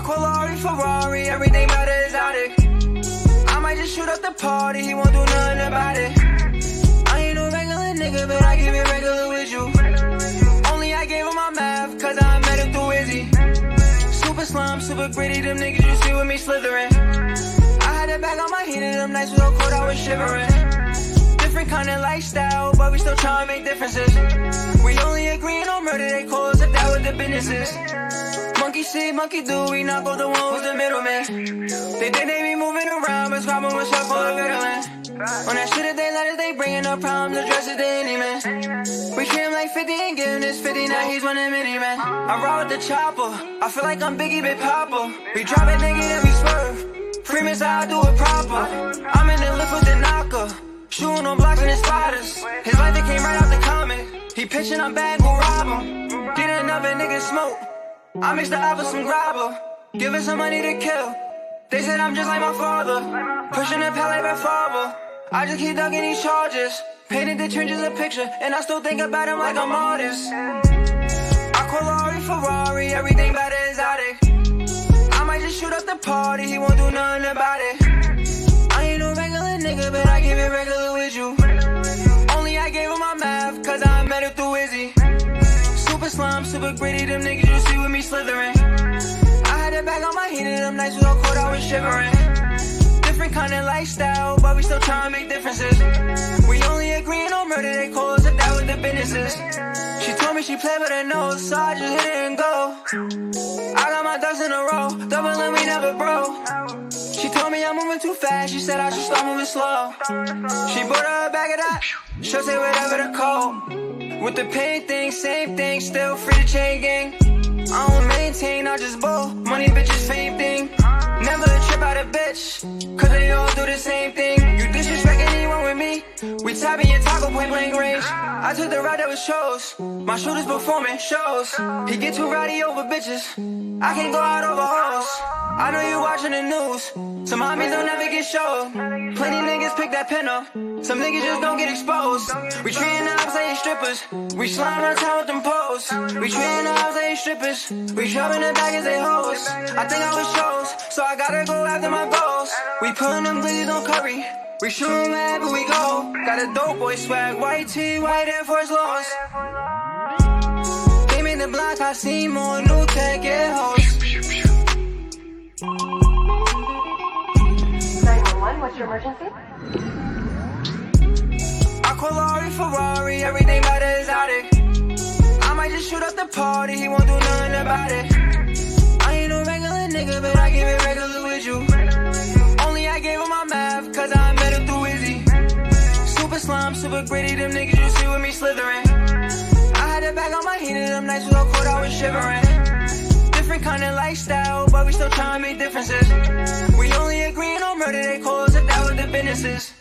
Aqualari, Ferrari, everything about it exotic. I might just shoot up the party, he won't do nothing about it. I ain't no regular nigga, but I keep it regular with you. Only I gave him my math, cause I met him through Izzy. Super slum, super gritty, them niggas you see with me slithering. I had it back on my heat, and them nights was so cold I was shivering. Different kind of lifestyle, but we still trying to make differences. We only agreeing on murder, they call us if that what the business is. Monkey see, monkey do, we knock off the one who's the middleman. They think they be moving around, but swapping with stuff full of Ritalin. On that shit, if they let us, they bringing up problems, addresses to any man. We treat him like 50 and give him this 50, now he's winning mini man. I ride with the chopper, I feel like I'm Biggie Big Papa. We drop it, nigga, then we swerve. Freeman's how I do it proper. I'm in the lift with the knocker, shooting on blocks and his spiders. His life, it came right out the comic. He pitching, I'm bad, go rob him. Get another nigga smoke. I mix the apple some grabber, giving some money to kill. They said I'm just like my father, pushing the pallet like father. I just keep ducking these charges, painted the trenches a picture, and I still think about him like I'm artist. Aqualari, Ferrari, everything about it exotic. I might just shoot up the party, he won't do nothing about it. I ain't no regular nigga, but I keep it regular with you. Only I gave him my math, cause I met him through Izzy. Super slum, super gritty, them niggas you see with me slithering. I had it back on my heat, and them nights was so cold I was shivering. Different kind of lifestyle, but we still trying to make differences. We only agreeing on murder, they call us if that what the business is. She told me she played with her nose, so I just hit it and go. I got my ducks in a row, doubling we never broke. She told me I'm moving too fast, she said I should start moving slow. She bought her a bag of that, she'll say whatever the code. With the pain thing, same thing, still free to chain gang. I don't maintain, I just bowl. Money bitches, same thing. Never trip out a bitch, cause they all do the same thing. You disrespect anyone with me, we tapping your taco point blank range. I took the ride that was shows, my shooters performing shows. He get too rowdy over bitches, I can't go out over hoes. I know you watching the news, some homies don't never get showed. Plenty niggas pick that pen up, some niggas just don't get exposed. We treating the ops like strippers, we slime around town with them posts. We treating the ops like strippers, we shoving the bag as they hoes. I think I was shows, so I gotta go after my goals. We putting them glizzies on curry, we shooting wherever we go. Got a dope boy swag, white tee, white Air Force Lows. Came in the block, I see more new tech, get hoes. 911, what's your emergency? Aqualari, Ferrari, everything about it exotic. I might just shoot up the party, he won't do nothing about it. I ain't no regular nigga, but I keep it regular with you. Only I gave him my math, cause I met him through Izzy. Super slum, super gritty, them niggas you see with me slithering. I had it back on my heat, and them nights was so cold I was shivering. Different kind of lifestyle, but we still trying to make differences. We only agreeing on murder, they call us if that what the business is.